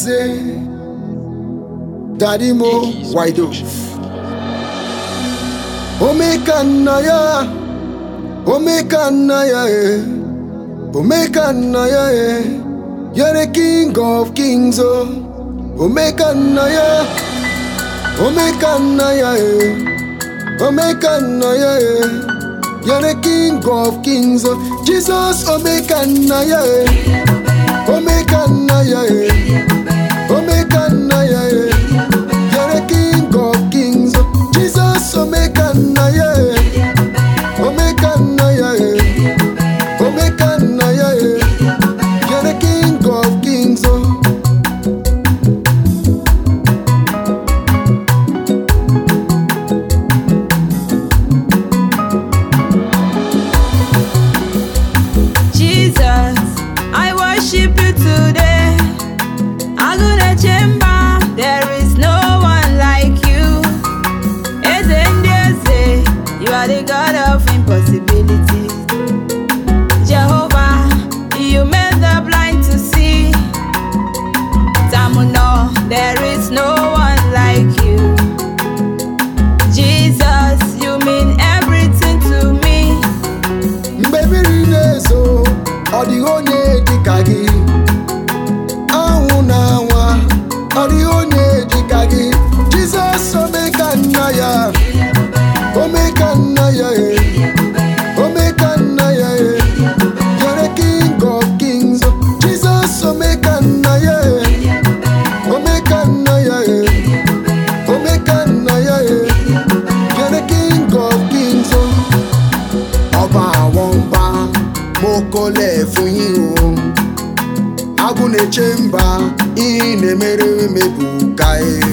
Eze, Daddy Mo, Wido. Omeka Naya, Omeka Naya, Omeka Naya, you're the King of Kings, oh. Omeka Naya, Omeka Naya, Omeka Naya, you're the King of Kings, oh. Jesus, Omeka Naya, Omeka Naya, Omeka Naya, you're the King of Kings, oh. Jesus, Omeka Naya, Omeka Naya, Omeka Naya, you're the King of Kings, oh. Jesus, I worship you today. Agune Chemba, there is no one like you. Eze, you are the God of impossibilities. Jehovah, you made the blind to see. Tamuno, there is no one like you. Jesus, you mean everything to me. Baby Rineso, Odionye Dikagi, Aunawa, Odionye Dikagi, Jesus, Omeka Naya, Omeka Naya, Omeka Naya, you're the King of Kings, Jesus, Omeka Naya, Omeka Naya, Omeka Naya, you're the King of Kings, Ọba Womba, Mokole Fuyin, Agune Chemba, Inemere Mebukae.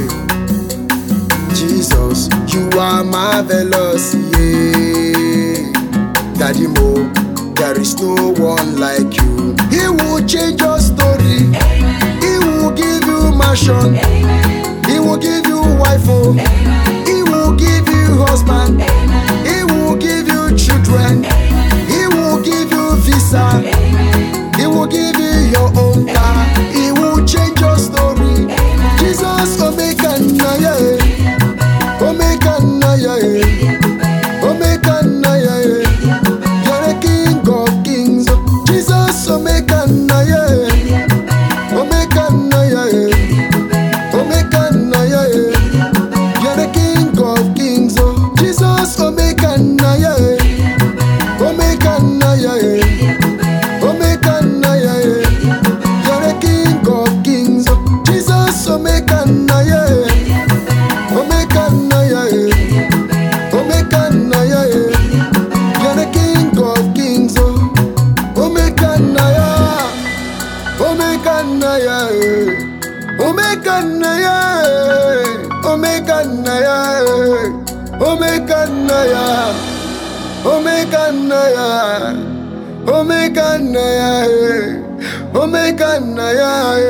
Jesus, you are marvelous, yeah. Daddy Mo, there is no one like you. He will change your story. He will give you mansion. He will give you wife. Oh. He will give you husband. He will give you children. He will give you visa. He will give you your own car. He will change your story. Jesus, Omeka Naya, Omeka Naya, Omeka Naya, you're the King of Kings. Jesus, Omeka Naya, Omeka Naya, Omeka Naya, you're the King of Kings. Jesus, Omeka Naya, Omeka Naya, Omeka Naya, you're the King of Kings. Jesus, Omeka Naya, Omeka Naya, Omeka Naya, you're the King of Kings. Omeka Naya, Omeka Naya, Omeka Naya, Omeka Naya, Omeka Naya, Omeka Naya, Omeka Naya, Omeka Naya,